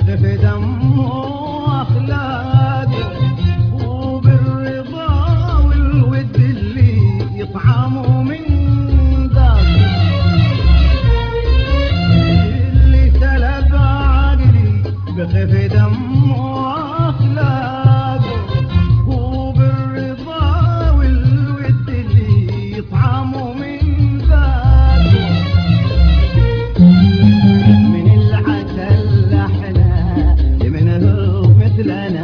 بخف دمه واخلاقه وبالرضا والود اللي يطعمه من ذاته اللي سلب عقلي بخف دمه واخلاقه وبالرضا والود اللي يطعمه من ذاته من العسل احلى منه مثلنا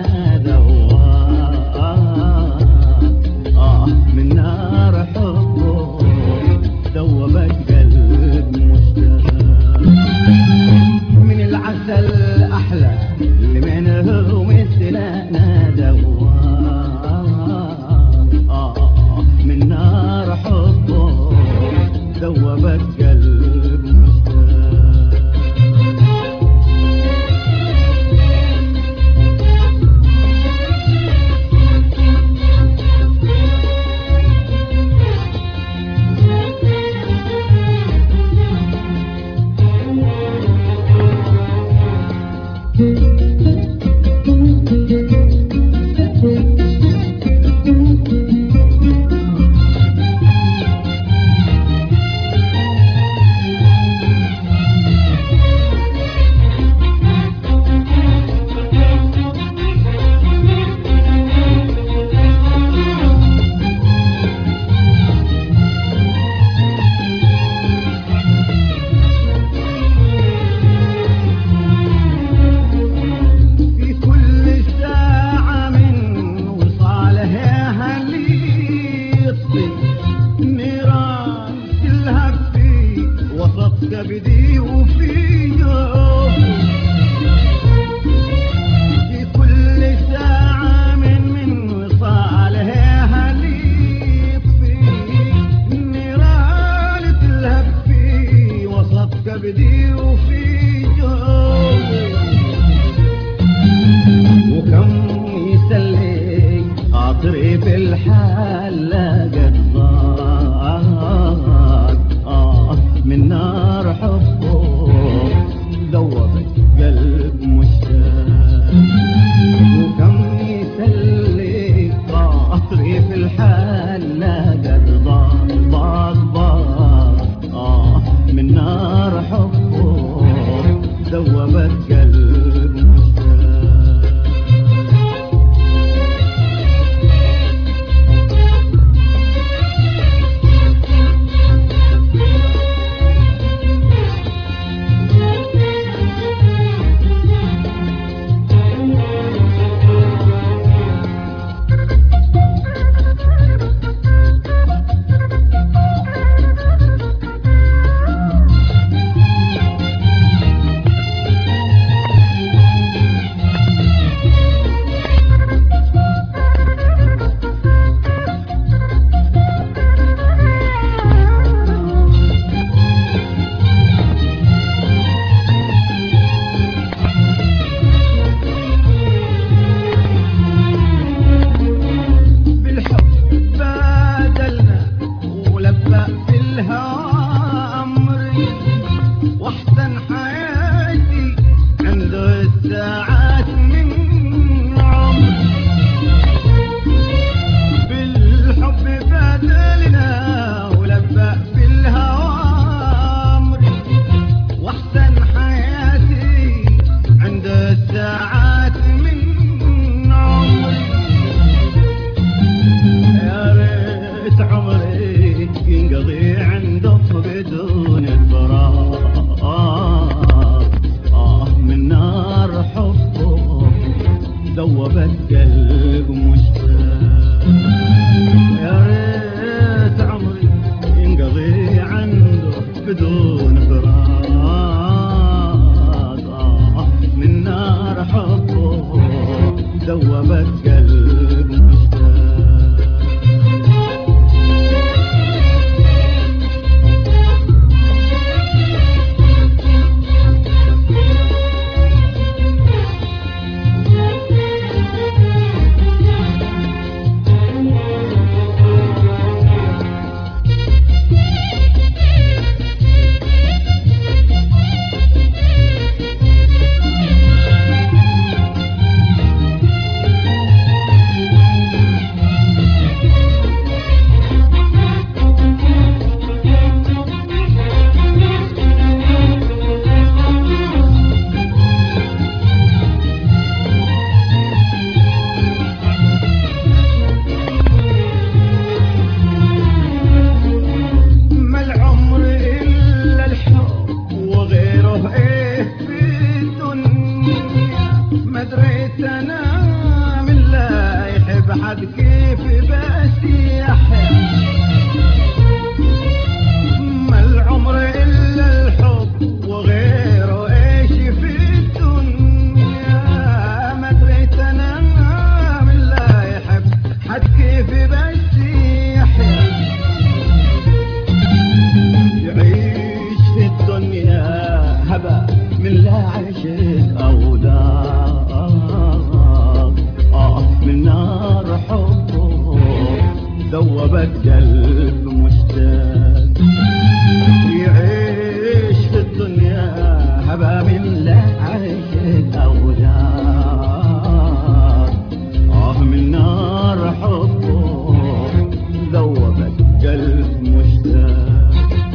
ذواق من نار حبه ذوب القلب مشتاق من العسل احلى منه مثلنا ذواق من نار حبه ذوب القلب مشتاق كبدي وفيه في كل ساعة من وصالها اللي يطفي النيران تلهب في وسط كبدي وفيه وكم يسلي خاطري في الحال لقد ضاق من نار حبه ذوبت قلب مشتاق وكم يسلي خاطري في الحال لقد ضاق من نار حبه ذوبت قلب مشتاق قلب مشتاق يا ريت عمري ينقضي عنده بدون فراق من نار حبه ذوبت قلب مشتاق عاد كيف بس يحيا ما العمر إلا الحب وغيره إيش في الدنيا ما دريت أنا من لا يحب حد كيف بس يحيا يعيش في الدنيا هبا من لا عشق أو من نار حبه ذوبت قلب مشتاق يعيش في الدنيا هبا من لا عشق أو من نار حبه ذوبت قلب مشتاق